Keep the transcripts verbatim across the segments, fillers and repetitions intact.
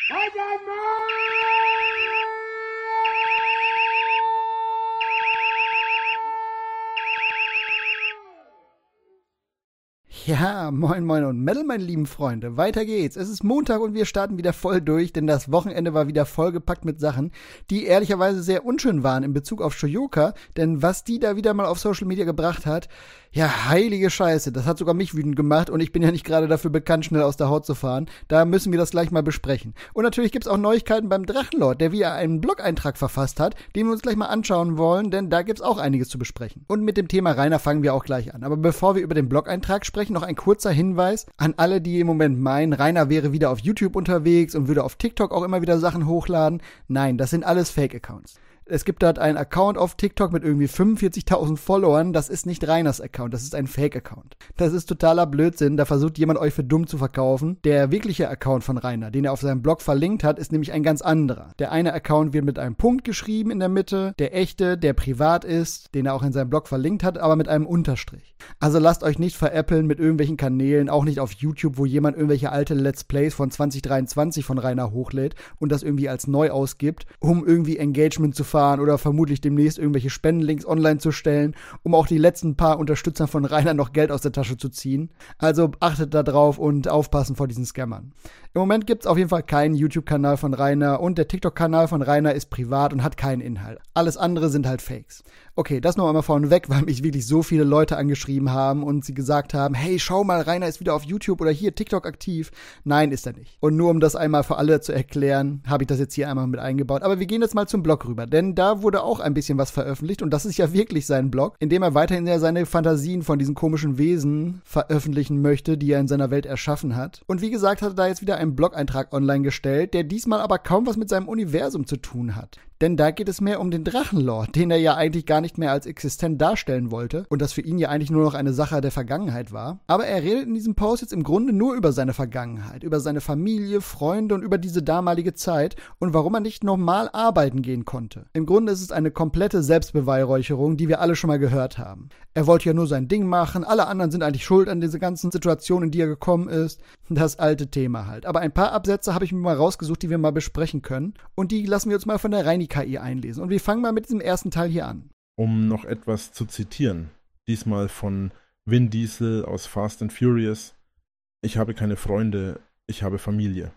Ja, moin moin und Metal, meine lieben Freunde. Weiter geht's. Es ist Montag und wir starten wieder voll durch, denn das Wochenende war wieder vollgepackt mit Sachen, die ehrlicherweise sehr unschön waren in Bezug auf Shoyoka, denn was die da wieder mal auf Social Media gebracht hat, ja, heilige Scheiße, das hat sogar mich wütend gemacht und ich bin ja nicht gerade dafür bekannt, schnell aus der Haut zu fahren. Da müssen wir das gleich mal besprechen. Und natürlich gibt's auch Neuigkeiten beim Drachenlord, der wieder einen Blog-Eintrag verfasst hat, den wir uns gleich mal anschauen wollen, denn da gibt's auch einiges zu besprechen. Und mit dem Thema Rainer fangen wir auch gleich an. Aber bevor wir über den Blog-Eintrag sprechen, noch ein kurzer Hinweis an alle, die im Moment meinen, Rainer wäre wieder auf YouTube unterwegs und würde auf TikTok auch immer wieder Sachen hochladen. Nein, das sind alles Fake-Accounts. Es gibt dort einen Account auf TikTok mit irgendwie fünfundvierzigtausend Followern. Das ist nicht Rainers Account, das ist ein Fake-Account. Das ist totaler Blödsinn. Da versucht jemand euch für dumm zu verkaufen. Der wirkliche Account von Rainer, den er auf seinem Blog verlinkt hat, ist nämlich ein ganz anderer. Der eine Account wird mit einem Punkt geschrieben in der Mitte. Der echte, der privat ist, den er auch in seinem Blog verlinkt hat, aber mit einem Unterstrich. Also lasst euch nicht veräppeln mit irgendwelchen Kanälen, auch nicht auf YouTube, wo jemand irgendwelche alte Let's Plays von zwanzig dreiundzwanzig von Rainer hochlädt und das irgendwie als neu ausgibt, um irgendwie Engagement zu fahren oder vermutlich demnächst irgendwelche Spendenlinks online zu stellen, um auch die letzten paar Unterstützern von Rainer noch Geld aus der Tasche zu ziehen. Also achtet da drauf und aufpassen vor diesen Scammern. Im Moment gibt es auf jeden Fall keinen YouTube-Kanal von Rainer und der TikTok-Kanal von Rainer ist privat und hat keinen Inhalt. Alles andere sind halt Fakes. Okay, das noch einmal vorneweg, weil mich wirklich so viele Leute angeschrieben haben und sie gesagt haben, hey, schau mal, Rainer ist wieder auf YouTube oder hier TikTok aktiv. Nein, ist er nicht. Und nur um das einmal für alle zu erklären, habe ich das jetzt hier einmal mit eingebaut. Aber wir gehen jetzt mal zum Blog rüber, denn da wurde auch ein bisschen was veröffentlicht und das ist ja wirklich sein Blog, in dem er weiterhin ja seine Fantasien von diesen komischen Wesen veröffentlichen möchte, die er in seiner Welt erschaffen hat. Und wie gesagt, hat er da jetzt wieder einen Blog-Eintrag online gestellt, der diesmal aber kaum was mit seinem Universum zu tun hat. Denn da geht es mehr um den Drachenlord, den er ja eigentlich gar nicht mehr als existent darstellen wollte und das für ihn ja eigentlich nur noch eine Sache der Vergangenheit war. Aber er redet in diesem Post jetzt im Grunde nur über seine Vergangenheit, über seine Familie, Freunde und über diese damalige Zeit und warum er nicht normal arbeiten gehen konnte. Im Grunde ist es eine komplette Selbstbeweihräucherung, die wir alle schon mal gehört haben. Er wollte ja nur sein Ding machen, alle anderen sind eigentlich schuld an diese ganzen Situationen, in die er gekommen ist. Das alte Thema halt. Aber ein paar Absätze habe ich mir mal rausgesucht, die wir mal besprechen können und die lassen wir uns mal von der Reini-K I einlesen. Und wir fangen mal mit diesem ersten Teil hier an. Um noch etwas zu zitieren, diesmal von Vin Diesel aus Fast and Furious: Ich habe keine Freunde, ich habe Familie.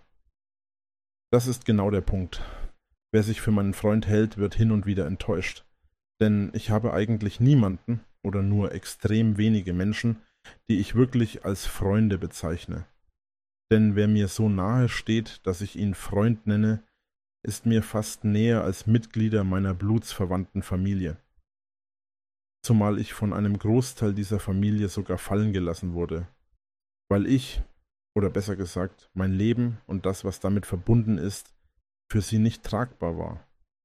Das ist genau der Punkt. Wer sich für meinen Freund hält, wird hin und wieder enttäuscht. Denn ich habe eigentlich niemanden oder nur extrem wenige Menschen, die ich wirklich als Freunde bezeichne. Denn wer mir so nahe steht, dass ich ihn Freund nenne, ist mir fast näher als Mitglieder meiner blutsverwandten Familie. Zumal ich von einem Großteil dieser Familie sogar fallen gelassen wurde, weil ich, oder besser gesagt, mein Leben und das, was damit verbunden ist, für sie nicht tragbar war.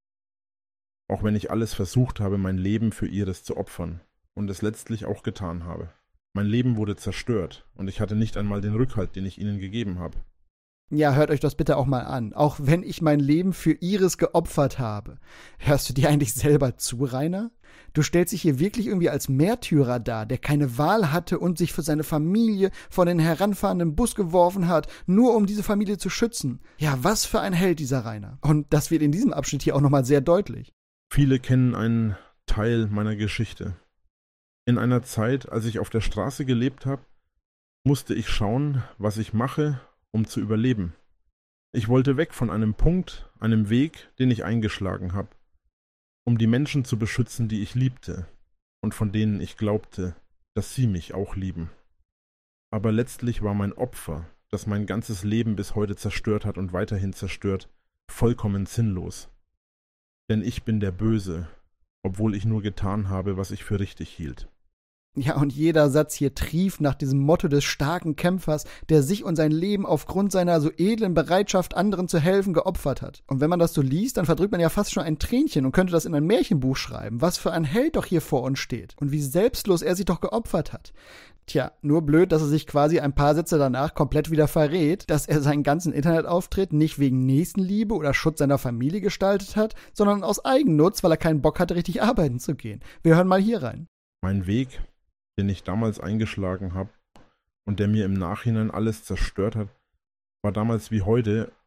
Auch wenn ich alles versucht habe, mein Leben für ihres zu opfern und es letztlich auch getan habe. Mein Leben wurde zerstört und ich hatte nicht einmal den Rückhalt, den ich ihnen gegeben habe. Ja, hört euch das bitte auch mal an. Auch wenn ich mein Leben für Iris geopfert habe. Hörst du dir eigentlich selber zu, Rainer? Du stellst dich hier wirklich irgendwie als Märtyrer dar, der keine Wahl hatte und sich für seine Familie vor den heranfahrenden Bus geworfen hat, nur um diese Familie zu schützen. Ja, was für ein Held dieser Rainer. Und das wird in diesem Abschnitt hier auch nochmal sehr deutlich. Viele kennen einen Teil meiner Geschichte. In einer Zeit, als ich auf der Straße gelebt habe, musste ich schauen, was ich mache, um zu überleben. Ich wollte weg von einem Punkt, einem Weg, den ich eingeschlagen habe, um die Menschen zu beschützen, die ich liebte und von denen ich glaubte, dass sie mich auch lieben. Aber letztlich war mein Opfer, das mein ganzes Leben bis heute zerstört hat und weiterhin zerstört, vollkommen sinnlos. Denn ich bin der Böse, obwohl ich nur getan habe, was ich für richtig hielt. Ja, und jeder Satz hier trieft nach diesem Motto des starken Kämpfers, der sich und sein Leben aufgrund seiner so edlen Bereitschaft, anderen zu helfen, geopfert hat. Und wenn man das so liest, dann verdrückt man ja fast schon ein Tränchen und könnte das in ein Märchenbuch schreiben, was für ein Held doch hier vor uns steht und wie selbstlos er sich doch geopfert hat. Tja, nur blöd, dass er sich quasi ein paar Sätze danach komplett wieder verrät, dass er seinen ganzen Internetauftritt nicht wegen Nächstenliebe oder Schutz seiner Familie gestaltet hat, sondern aus Eigennutz, weil er keinen Bock hatte, richtig arbeiten zu gehen. Wir hören mal hier rein. Mein Weg, den ich damals eingeschlagen habe und der mir im Nachhinein alles zerstört hat, war damals wie heute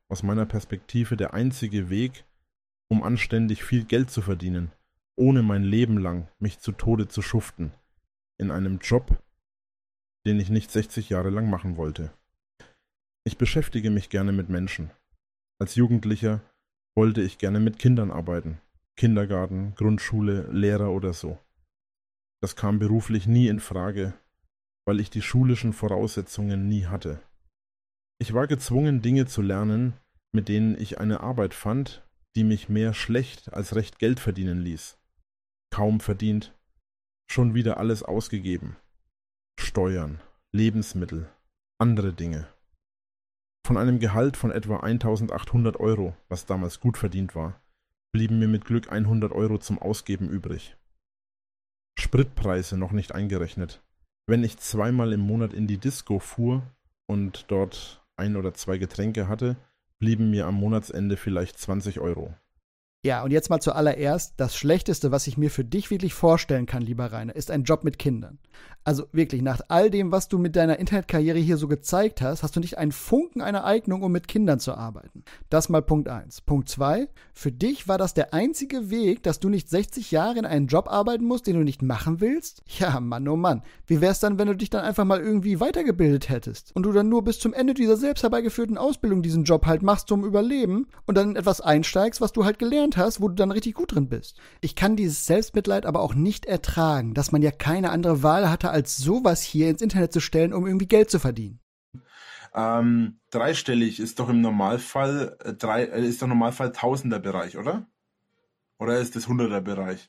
aus meiner Perspektive der einzige Weg, um anständig viel Geld zu verdienen, ohne mein Leben lang mich zu Tode zu schuften, in einem Job, den ich nicht sechzig Jahre lang machen wollte. Ich beschäftige mich gerne mit Menschen. Als Jugendlicher wollte ich gerne mit Kindern arbeiten. Kindergarten, Grundschule, Lehrer oder so. Das kam beruflich nie in Frage, weil ich die schulischen Voraussetzungen nie hatte. Ich war gezwungen, Dinge zu lernen, mit denen ich eine Arbeit fand, die mich mehr schlecht als recht Geld verdienen ließ. Kaum verdient, schon wieder alles ausgegeben. Steuern, Lebensmittel, andere Dinge. Von einem Gehalt von etwa eintausendachthundert Euro, was damals gut verdient war, blieben mir mit Glück hundert Euro zum Ausgeben übrig. Spritpreise noch nicht eingerechnet. Wenn ich zweimal im Monat in die Disco fuhr und dort ein oder zwei Getränke hatte, blieben mir am Monatsende vielleicht zwanzig Euro. Ja, und jetzt mal zuallererst, das Schlechteste, was ich mir für dich wirklich vorstellen kann, lieber Rainer, ist ein Job mit Kindern. Also wirklich, nach all dem, was du mit deiner Internetkarriere hier so gezeigt hast, hast du nicht einen Funken einer Eignung, um mit Kindern zu arbeiten. Das mal Punkt eins. Punkt zwei, für dich war das der einzige Weg, dass du nicht sechzig Jahre in einen Job arbeiten musst, den du nicht machen willst? Ja, Mann, oh Mann. Wie wär's dann, wenn du dich dann einfach mal irgendwie weitergebildet hättest und du dann nur bis zum Ende dieser selbst herbeigeführten Ausbildung diesen Job halt machst zum Überleben und dann in etwas einsteigst, was du halt gelernt hast, wo du dann richtig gut drin bist. Ich kann dieses Selbstmitleid aber auch nicht ertragen, dass man ja keine andere Wahl hatte, als sowas hier ins Internet zu stellen, um irgendwie Geld zu verdienen. Ähm, dreistellig ist doch im Normalfall äh, drei, äh, ist doch im Normalfall Tausender-Bereich, oder? Oder ist das Hunderter-Bereich?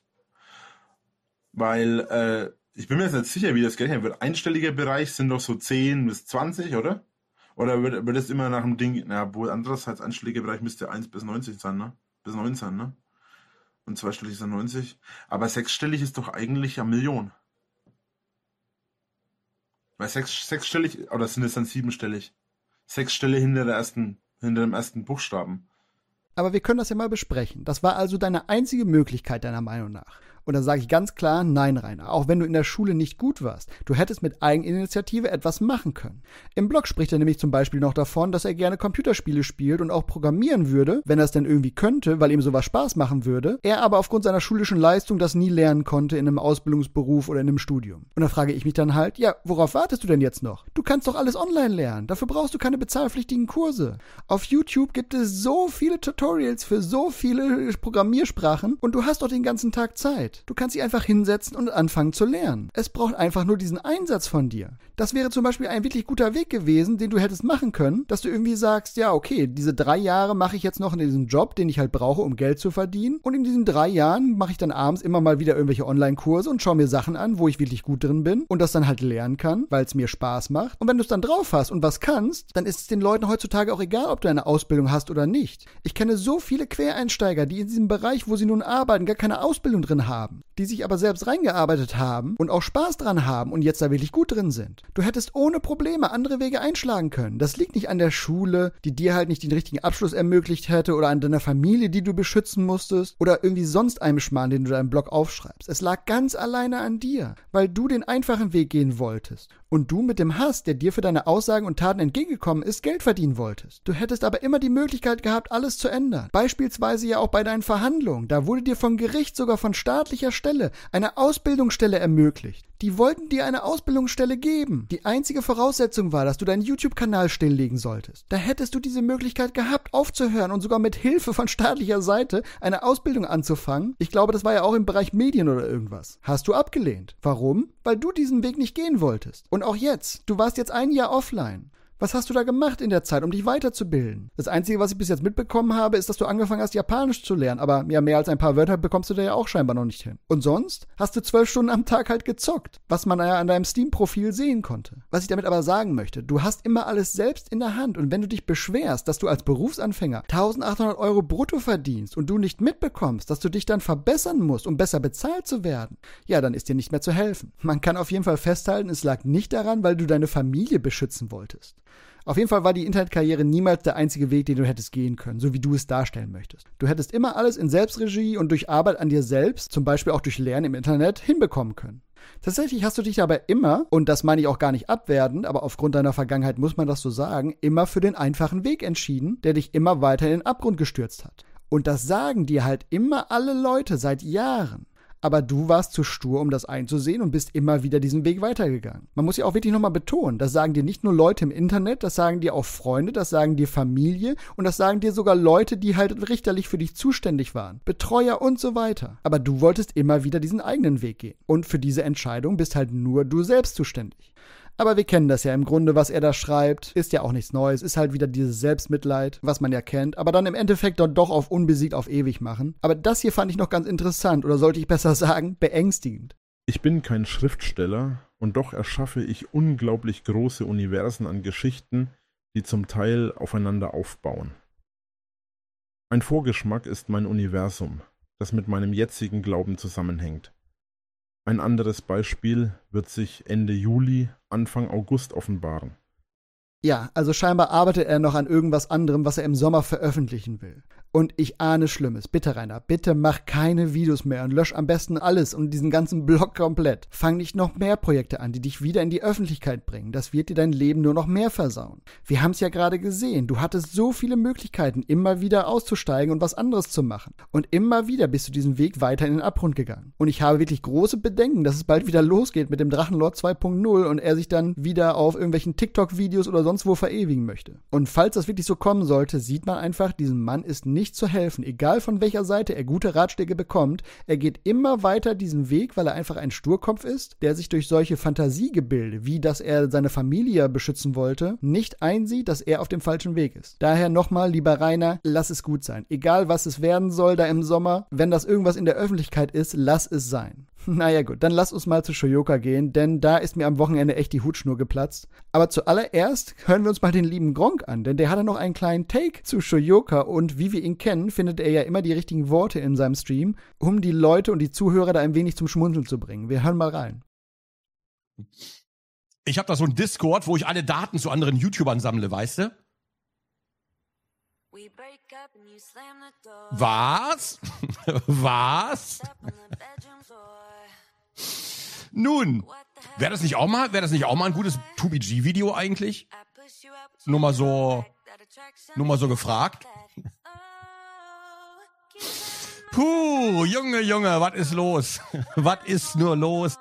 Weil äh, ich bin mir jetzt nicht sicher, wie das gerechnet wird. Einstelliger Bereich sind doch so zehn bis zwanzig, oder? Oder wird, wird das immer nach dem Ding, na, wohl andererseits einstelliger Bereich müsste eins bis neunzig sein, ne? Bis neunzehn, ne? Und zweistellig ist dann neunzig. Aber sechsstellig ist doch eigentlich eine Million. Weil sechs, sechsstellig, oder sind es dann siebenstellig? Sechsstellig hinter der ersten, hinter dem ersten Buchstaben. Aber wir können das ja mal besprechen. Das war also deine einzige Möglichkeit, deiner Meinung nach. Und da sage ich ganz klar, nein, Rainer, auch wenn du in der Schule nicht gut warst. Du hättest mit Eigeninitiative etwas machen können. Im Blog spricht er nämlich zum Beispiel noch davon, dass er gerne Computerspiele spielt und auch programmieren würde, wenn er es denn irgendwie könnte, weil ihm sowas Spaß machen würde. Er aber aufgrund seiner schulischen Leistung das nie lernen konnte in einem Ausbildungsberuf oder in einem Studium. Und da frage ich mich dann halt, ja, worauf wartest du denn jetzt noch? Du kannst doch alles online lernen. Dafür brauchst du keine bezahlpflichtigen Kurse. Auf YouTube gibt es so viele Tutorials für so viele Programmiersprachen und du hast doch den ganzen Tag Zeit. Du kannst dich einfach hinsetzen und anfangen zu lernen. Es braucht einfach nur diesen Einsatz von dir. Das wäre zum Beispiel ein wirklich guter Weg gewesen, den du hättest machen können, dass du irgendwie sagst, ja, okay, diese drei Jahre mache ich jetzt noch in diesem Job, den ich halt brauche, um Geld zu verdienen. Und in diesen drei Jahren mache ich dann abends immer mal wieder irgendwelche Online-Kurse und schaue mir Sachen an, wo ich wirklich gut drin bin und das dann halt lernen kann, weil es mir Spaß macht. Und wenn du es dann drauf hast und was kannst, dann ist es den Leuten heutzutage auch egal, ob du eine Ausbildung hast oder nicht. Ich kenne so viele Quereinsteiger, die in diesem Bereich, wo sie nun arbeiten, gar keine Ausbildung drin haben. Die sich aber selbst reingearbeitet haben und auch Spaß dran haben und jetzt da wirklich gut drin sind. Du hättest ohne Probleme andere Wege einschlagen können. Das liegt nicht an der Schule, die dir halt nicht den richtigen Abschluss ermöglicht hätte oder an deiner Familie, die du beschützen musstest oder irgendwie sonst einem Schmarrn, den du in deinem Blog aufschreibst. Es lag ganz alleine an dir, weil du den einfachen Weg gehen wolltest und du mit dem Hass, der dir für deine Aussagen und Taten entgegengekommen ist, Geld verdienen wolltest. Du hättest aber immer die Möglichkeit gehabt, alles zu ändern. Beispielsweise ja auch bei deinen Verhandlungen. Da wurde dir vom Gericht sogar von staatlicher Stelle eine Ausbildungsstelle ermöglicht. Die wollten dir eine Ausbildungsstelle geben. Die einzige Voraussetzung war, dass du deinen YouTube-Kanal stilllegen solltest. Da hättest du diese Möglichkeit gehabt, aufzuhören und sogar mit Hilfe von staatlicher Seite eine Ausbildung anzufangen. Ich glaube, das war ja auch im Bereich Medien oder irgendwas. Hast du abgelehnt. Warum? Weil du diesen Weg nicht gehen wolltest. Und auch jetzt. Du warst jetzt ein Jahr offline. Was hast du da gemacht in der Zeit, um dich weiterzubilden? Das Einzige, was ich bis jetzt mitbekommen habe, ist, dass du angefangen hast, Japanisch zu lernen. Aber ja, mehr als ein paar Wörter bekommst du da ja auch scheinbar noch nicht hin. Und sonst hast du zwölf Stunden am Tag halt gezockt, was man ja an deinem Steam-Profil sehen konnte. Was ich damit aber sagen möchte, du hast immer alles selbst in der Hand. Und wenn du dich beschwerst, dass du als Berufsanfänger eintausendachthundert Euro brutto verdienst und du nicht mitbekommst, dass du dich dann verbessern musst, um besser bezahlt zu werden, ja, dann ist dir nicht mehr zu helfen. Man kann auf jeden Fall festhalten, es lag nicht daran, weil du deine Familie beschützen wolltest. Auf jeden Fall war die Internetkarriere niemals der einzige Weg, den du hättest gehen können, so wie du es darstellen möchtest. Du hättest immer alles in Selbstregie und durch Arbeit an dir selbst, zum Beispiel auch durch Lernen im Internet, hinbekommen können. Tatsächlich hast du dich aber immer, und das meine ich auch gar nicht abwertend, aber aufgrund deiner Vergangenheit muss man das so sagen, immer für den einfachen Weg entschieden, der dich immer weiter in den Abgrund gestürzt hat. Und das sagen dir halt immer alle Leute seit Jahren. Aber du warst zu stur, um das einzusehen und bist immer wieder diesen Weg weitergegangen. Man muss ja auch wirklich nochmal betonen, das sagen dir nicht nur Leute im Internet, das sagen dir auch Freunde, das sagen dir Familie und das sagen dir sogar Leute, die halt richterlich für dich zuständig waren, Betreuer und so weiter. Aber du wolltest immer wieder diesen eigenen Weg gehen. Und für diese Entscheidung bist halt nur du selbst zuständig. Aber wir kennen das ja im Grunde, was er da schreibt, ist ja auch nichts Neues, ist halt wieder dieses Selbstmitleid, was man ja kennt, aber dann im Endeffekt dann doch auf unbesiegt auf ewig machen. Aber das hier fand ich noch ganz interessant, oder sollte ich besser sagen, beängstigend. Ich bin kein Schriftsteller und doch erschaffe ich unglaublich große Universen an Geschichten, die zum Teil aufeinander aufbauen. Ein Vorgeschmack ist mein Universum, das mit meinem jetzigen Glauben zusammenhängt. Ein anderes Beispiel wird sich Ende Juli, Anfang August offenbaren. Ja, also scheinbar arbeitet er noch an irgendwas anderem, was er im Sommer veröffentlichen will. Und ich ahne Schlimmes. Bitte, Rainer, bitte mach keine Videos mehr und lösch am besten alles und diesen ganzen Blog komplett. Fang nicht noch mehr Projekte an, die dich wieder in die Öffentlichkeit bringen. Das wird dir dein Leben nur noch mehr versauen. Wir haben es ja gerade gesehen. Du hattest so viele Möglichkeiten, immer wieder auszusteigen und was anderes zu machen. Und immer wieder bist du diesen Weg weiter in den Abgrund gegangen. Und ich habe wirklich große Bedenken, dass es bald wieder losgeht mit dem Drachenlord zwei Punkt null und er sich dann wieder auf irgendwelchen TikTok-Videos oder sonst wo verewigen möchte. Und falls das wirklich so kommen sollte, sieht man einfach, diesem Mann ist nicht zu helfen. Egal von welcher Seite er gute Ratschläge bekommt, er geht immer weiter diesen Weg, weil er einfach ein Sturkopf ist, der sich durch solche Fantasiegebilde, wie dass er seine Familie beschützen wollte, nicht einsieht, dass er auf dem falschen Weg ist. Daher nochmal, lieber Rainer, lass es gut sein. Egal, was es werden soll da im Sommer, wenn das irgendwas in der Öffentlichkeit ist, lass es sein. Naja gut, dann lass uns mal zu Shoyoka gehen, denn da ist mir am Wochenende echt die Hutschnur geplatzt. Aber zuallererst hören wir uns mal den lieben Gronkh an, denn der hatte noch einen kleinen Take zu Shoyoka und wie wir ihn kennen, findet er ja immer die richtigen Worte in seinem Stream, um die Leute und die Zuhörer da ein wenig zum Schmunzeln zu bringen. Wir hören mal rein. Ich habe da so einen Discord, wo ich alle Daten zu anderen YouTubern sammle, weißt du? Was? Was? Nun, wäre das nicht auch mal, wäre das nicht auch mal ein gutes two B G-Video eigentlich? Nur mal so, nur mal so gefragt. Puh, Junge, Junge, was ist los? Was ist nur los?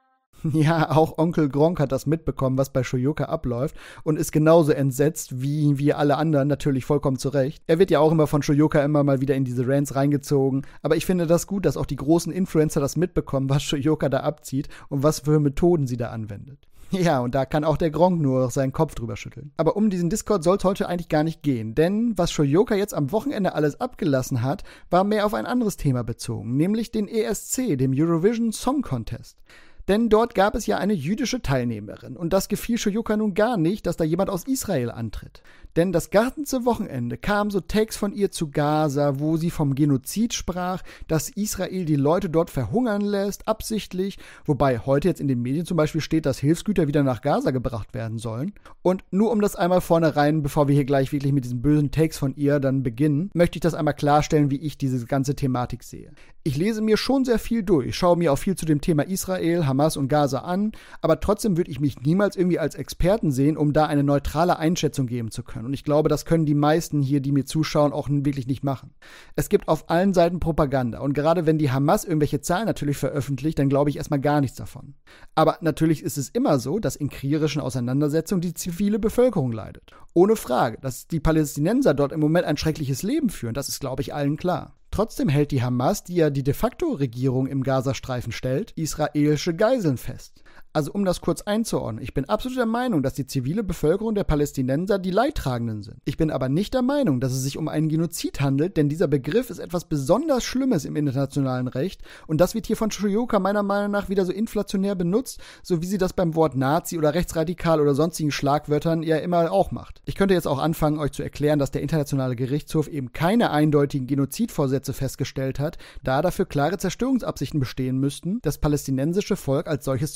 Ja, auch Onkel Gronkh hat das mitbekommen, was bei Shoyoka abläuft und ist genauso entsetzt wie wir alle anderen, natürlich vollkommen zu Recht. Er wird ja auch immer von Shoyoka immer mal wieder in diese Rants reingezogen, aber ich finde das gut, dass auch die großen Influencer das mitbekommen, was Shoyoka da abzieht und was für Methoden sie da anwendet. Ja, und da kann auch der Gronkh nur seinen Kopf drüber schütteln. Aber um diesen Discord soll es heute eigentlich gar nicht gehen, denn was Shoyoka jetzt am Wochenende alles abgelassen hat, war mehr auf ein anderes Thema bezogen, nämlich den E S C, dem Eurovision Song Contest. Denn dort gab es ja eine jüdische Teilnehmerin und das gefiel Shoyoka nun gar nicht, dass da jemand aus Israel antritt. Denn das ganze Wochenende kamen so Takes von ihr zu Gaza, wo sie vom Genozid sprach, dass Israel die Leute dort verhungern lässt, absichtlich, wobei heute jetzt in den Medien zum Beispiel steht, dass Hilfsgüter wieder nach Gaza gebracht werden sollen. Und nur um das einmal vornherein, bevor wir hier gleich wirklich mit diesen bösen Takes von ihr dann beginnen, möchte ich das einmal klarstellen, wie ich diese ganze Thematik sehe. Ich lese mir schon sehr viel durch, schaue mir auch viel zu dem Thema Israel, Hamas und Gaza an, aber trotzdem würde ich mich niemals irgendwie als Experten sehen, um da eine neutrale Einschätzung geben zu können. Und ich glaube, das können die meisten hier, die mir zuschauen, auch wirklich nicht machen. Es gibt auf allen Seiten Propaganda und gerade wenn die Hamas irgendwelche Zahlen natürlich veröffentlicht, dann glaube ich erstmal gar nichts davon. Aber natürlich ist es immer so, dass in kriegerischen Auseinandersetzungen die zivile Bevölkerung leidet. Ohne Frage, dass die Palästinenser dort im Moment ein schreckliches Leben führen, das ist, glaube ich, allen klar. Trotzdem hält die Hamas, die ja die de facto Regierung im Gazastreifen stellt, israelische Geiseln fest. Also um das kurz einzuordnen, ich bin absolut der Meinung, dass die zivile Bevölkerung der Palästinenser die Leidtragenden sind. Ich bin aber nicht der Meinung, dass es sich um einen Genozid handelt, denn dieser Begriff ist etwas besonders Schlimmes im internationalen Recht und das wird hier von Shoyoka meiner Meinung nach wieder so inflationär benutzt, so wie sie das beim Wort Nazi oder rechtsradikal oder sonstigen Schlagwörtern ja immer auch macht. Ich könnte jetzt auch anfangen, euch zu erklären, dass der internationale Gerichtshof eben keine eindeutigen Genozidvorsätze festgestellt hat, da dafür klare Zerstörungsabsichten bestehen müssten, das palästinensische Volk als solches zu zerstören.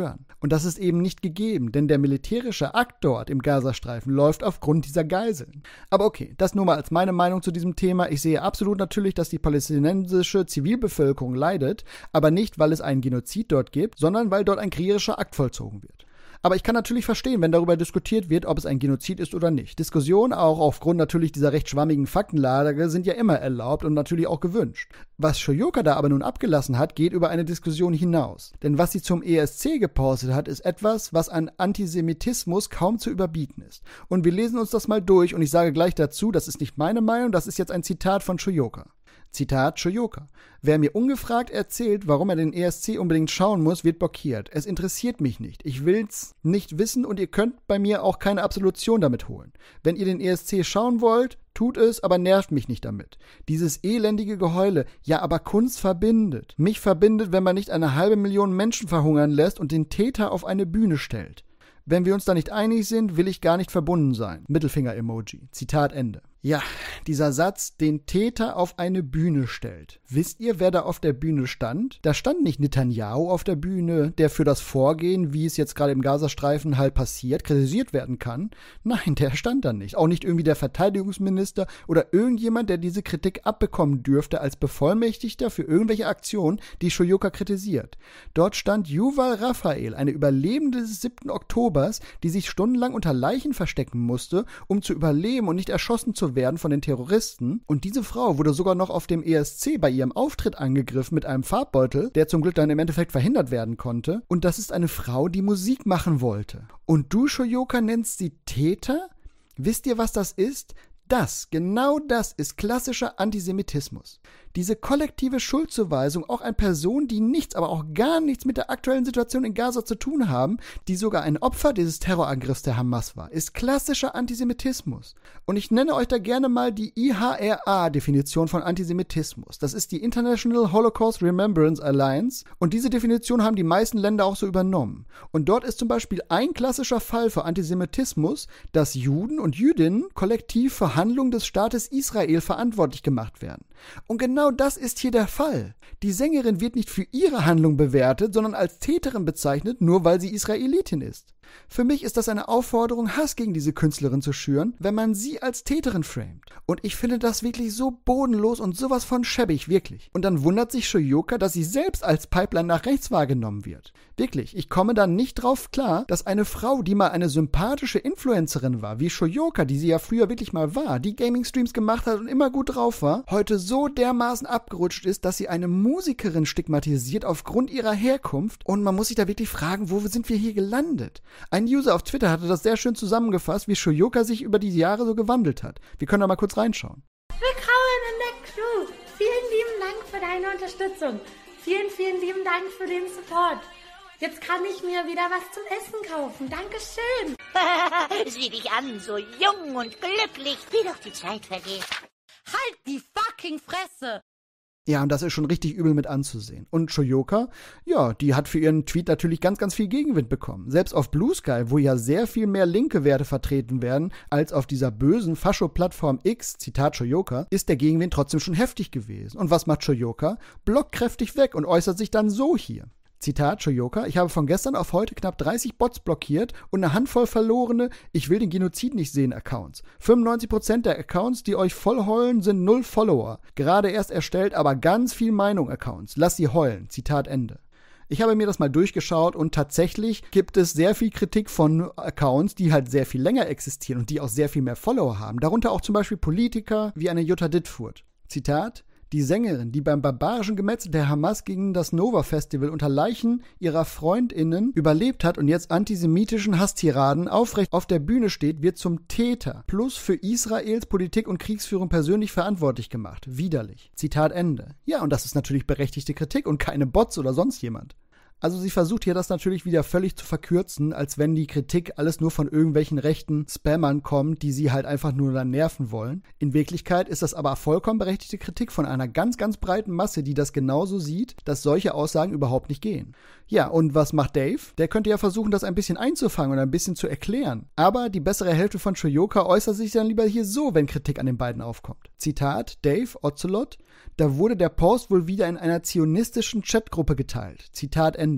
zerstören. Und das ist eben nicht gegeben, denn der militärische Akt dort im Gazastreifen läuft aufgrund dieser Geiseln. Aber okay, das nur mal als meine Meinung zu diesem Thema. Ich sehe absolut natürlich, dass die palästinensische Zivilbevölkerung leidet, aber nicht, weil es einen Genozid dort gibt, sondern weil dort ein kriegerischer Akt vollzogen wird. Aber ich kann natürlich verstehen, wenn darüber diskutiert wird, ob es ein Genozid ist oder nicht. Diskussionen, auch aufgrund natürlich dieser recht schwammigen Faktenlage, sind ja immer erlaubt und natürlich auch gewünscht. Was Shoyoka da aber nun abgelassen hat, geht über eine Diskussion hinaus. Denn was sie zum E S C gepostet hat, ist etwas, was an Antisemitismus kaum zu überbieten ist. Und wir lesen uns das mal durch und ich sage gleich dazu, das ist nicht meine Meinung, das ist jetzt ein Zitat von Shoyoka. Zitat Shoyoka. Wer mir ungefragt erzählt, warum er den E S C unbedingt schauen muss, wird blockiert. Es interessiert mich nicht. Ich will's nicht wissen und ihr könnt bei mir auch keine Absolution damit holen. Wenn ihr den E S C schauen wollt, tut es, aber nervt mich nicht damit. Dieses elendige Geheule, ja, aber Kunst verbindet. Mich verbindet, wenn man nicht eine halbe Million Menschen verhungern lässt und den Täter auf eine Bühne stellt. Wenn wir uns da nicht einig sind, will ich gar nicht verbunden sein. Mittelfinger-Emoji. Zitat Ende. Ja, dieser Satz, den Täter auf eine Bühne stellt. Wisst ihr, wer da auf der Bühne stand? Da stand nicht Netanyahu auf der Bühne, der für das Vorgehen, wie es jetzt gerade im Gazastreifen halt passiert, kritisiert werden kann. Nein, der stand da nicht. Auch nicht irgendwie der Verteidigungsminister oder irgendjemand, der diese Kritik abbekommen dürfte als Bevollmächtigter für irgendwelche Aktionen, die Shoyoka kritisiert. Dort stand Yuval Raphael, eine Überlebende des siebten Oktobers, die sich stundenlang unter Leichen verstecken musste, um zu überleben und nicht erschossen zu werden von den Terroristen. Und diese Frau wurde sogar noch auf dem E S C bei ihrem Auftritt angegriffen mit einem Farbbeutel, der zum Glück dann im Endeffekt verhindert werden konnte. Und das ist eine Frau, die Musik machen wollte. Und du, Shoyoka, nennst sie Täter? Wisst ihr, was das ist? Das, genau das ist klassischer Antisemitismus. Diese kollektive Schuldzuweisung auch an Personen, die nichts, aber auch gar nichts mit der aktuellen Situation in Gaza zu tun haben, die sogar ein Opfer dieses Terrorangriffs der Hamas war, ist klassischer Antisemitismus. Und ich nenne euch da gerne mal die I H R A-Definition von Antisemitismus. Das ist die International Holocaust Remembrance Alliance und diese Definition haben die meisten Länder auch so übernommen. Und dort ist zum Beispiel ein klassischer Fall für Antisemitismus, dass Juden und Jüdinnen kollektiv für Handlungen des Staates Israel verantwortlich gemacht werden. Und genau das ist hier der Fall. Die Sängerin wird nicht für ihre Handlung bewertet, sondern als Täterin bezeichnet, nur weil sie Israelitin ist. Für mich ist das eine Aufforderung, Hass gegen diese Künstlerin zu schüren, wenn man sie als Täterin framet. Und ich finde das wirklich so bodenlos und sowas von schäbig, wirklich. Und dann wundert sich Shoyoka, dass sie selbst als Pipeline nach rechts wahrgenommen wird. Wirklich, ich komme da nicht drauf klar, dass eine Frau, die mal eine sympathische Influencerin war, wie Shoyoka, die sie ja früher wirklich mal war, die Gaming-Streams gemacht hat und immer gut drauf war, heute so dermaßen abgerutscht ist, dass sie eine Musikerin stigmatisiert aufgrund ihrer Herkunft. Und man muss sich da wirklich fragen, wo sind wir hier gelandet? Ein User auf Twitter hatte das sehr schön zusammengefasst, wie Shoyoka sich über die Jahre so gewandelt hat. Wir können da mal kurz reinschauen. Willkommen in der Crew. Vielen lieben Dank für deine Unterstützung. Vielen, vielen lieben Dank für den Support. Jetzt kann ich mir wieder was zum Essen kaufen. Dankeschön. Sieh dich an, so jung und glücklich, wie doch die Zeit vergeht. Halt die fucking Fresse. Ja, und das ist schon richtig übel mit anzusehen. Und Shoyoka, ja, die hat für ihren Tweet natürlich ganz, ganz viel Gegenwind bekommen. Selbst auf Blue Sky, wo ja sehr viel mehr linke Werte vertreten werden, als auf dieser bösen Fascho-Plattform X, Zitat Shoyoka, ist der Gegenwind trotzdem schon heftig gewesen. Und was macht Shoyoka? Blockt kräftig weg und äußert sich dann so hier. Zitat Shoyoka, ich habe von gestern auf heute knapp dreißig Bots blockiert und eine Handvoll verlorene Ich will den Genozid nicht sehen Accounts. fünfundneunzig Prozent der Accounts, die euch voll heulen, sind null Follower. Gerade erst erstellt, aber ganz viel Meinung Accounts. Lass sie heulen. Zitat Ende. Ich habe mir das mal durchgeschaut und tatsächlich gibt es sehr viel Kritik von Accounts, die halt sehr viel länger existieren und die auch sehr viel mehr Follower haben. Darunter auch zum Beispiel Politiker wie eine Jutta Dittfurt. Zitat: Die Sängerin, die beim barbarischen Gemetzel der Hamas gegen das Nova-Festival unter Leichen ihrer FreundInnen überlebt hat und jetzt antisemitischen Hasstiraden aufrecht auf der Bühne steht, wird zum Täter plus für Israels Politik und Kriegsführung persönlich verantwortlich gemacht. Widerlich. Zitat Ende. Ja, und das ist natürlich berechtigte Kritik und keine Bots oder sonst jemand. Also sie versucht hier das natürlich wieder völlig zu verkürzen, als wenn die Kritik alles nur von irgendwelchen rechten Spammern kommt, die sie halt einfach nur dann nerven wollen. In Wirklichkeit ist das aber vollkommen berechtigte Kritik von einer ganz, ganz breiten Masse, die das genauso sieht, dass solche Aussagen überhaupt nicht gehen. Ja, und was macht Dave? Der könnte ja versuchen, das ein bisschen einzufangen und ein bisschen zu erklären. Aber die bessere Hälfte von Shoyoka äußert sich dann lieber hier so, wenn Kritik an den beiden aufkommt. Zitat, Dave Ocelot: Da wurde der Post wohl wieder in einer zionistischen Chatgruppe geteilt. Zitat Ende.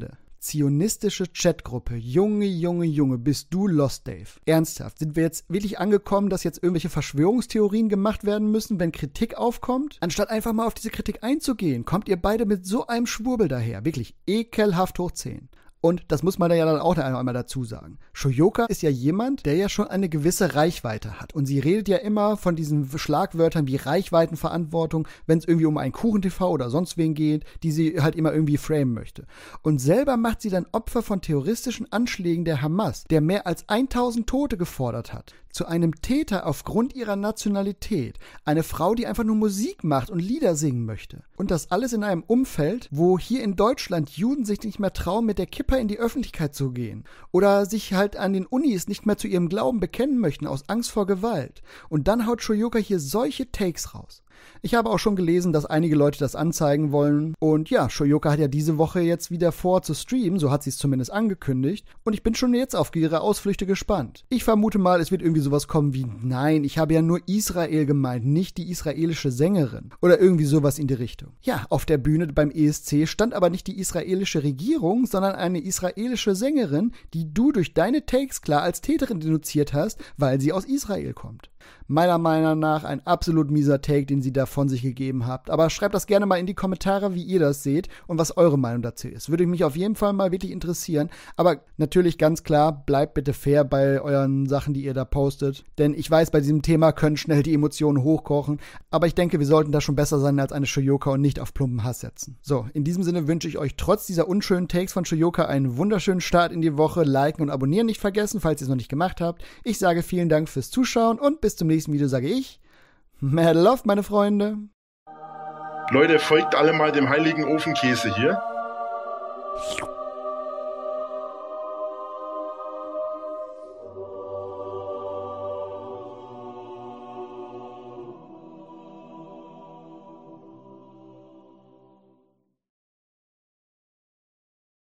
zionistische Chatgruppe. Junge, Junge, Junge, bist du lost, Dave. Ernsthaft, sind wir jetzt wirklich angekommen, dass jetzt irgendwelche Verschwörungstheorien gemacht werden müssen, wenn Kritik aufkommt? Anstatt einfach mal auf diese Kritik einzugehen, kommt ihr beide mit so einem Schwurbel daher. Wirklich ekelhaft hoch zehn. Und das muss man da ja dann auch einmal dazu sagen. Shoyoka ist ja jemand, der ja schon eine gewisse Reichweite hat. Und sie redet ja immer von diesen Schlagwörtern wie Reichweitenverantwortung, wenn es irgendwie um einen Kuchen-T V oder sonst wen geht, die sie halt immer irgendwie framen möchte. Und selber macht sie dann Opfer von terroristischen Anschlägen der Hamas, der mehr als tausend Tote gefordert hat, zu einem Täter aufgrund ihrer Nationalität. Eine Frau, die einfach nur Musik macht und Lieder singen möchte. Und das alles in einem Umfeld, wo hier in Deutschland Juden sich nicht mehr trauen, mit der Kippe in die Öffentlichkeit zu gehen. Oder sich halt an den Unis nicht mehr zu ihrem Glauben bekennen möchten, aus Angst vor Gewalt. Und dann haut Shoyoka hier solche Takes raus. Ich habe auch schon gelesen, dass einige Leute das anzeigen wollen. Und ja, Shoyoka hat ja diese Woche jetzt wieder vor zu streamen, so hat sie es zumindest angekündigt. Und ich bin schon jetzt auf ihre Ausflüchte gespannt. Ich vermute mal, es wird irgendwie sowas kommen wie, nein, ich habe ja nur Israel gemeint, nicht die israelische Sängerin. Oder irgendwie sowas in die Richtung. Ja, auf der Bühne beim E S C stand aber nicht die israelische Regierung, sondern eine israelische Sängerin, die du durch deine Takes klar als Täterin denunziert hast, weil sie aus Israel kommt. Meiner Meinung nach ein absolut mieser Take, den sie da von sich gegeben habt. Aber schreibt das gerne mal in die Kommentare, wie ihr das seht und was eure Meinung dazu ist. Würde mich auf jeden Fall mal wirklich interessieren. Aber natürlich ganz klar, bleibt bitte fair bei euren Sachen, die ihr da postet. Denn ich weiß, bei diesem Thema können schnell die Emotionen hochkochen. Aber ich denke, wir sollten da schon besser sein als eine Shoyoka und nicht auf plumpen Hass setzen. So, in diesem Sinne wünsche ich euch trotz dieser unschönen Takes von Shoyoka einen wunderschönen Start in die Woche. Liken und abonnieren nicht vergessen, falls ihr es noch nicht gemacht habt. Ich sage vielen Dank fürs Zuschauen und bis zum nächsten Video sage ich, mehr Love, meine Freunde. Leute, folgt alle mal dem heiligen Ofenkäse hier.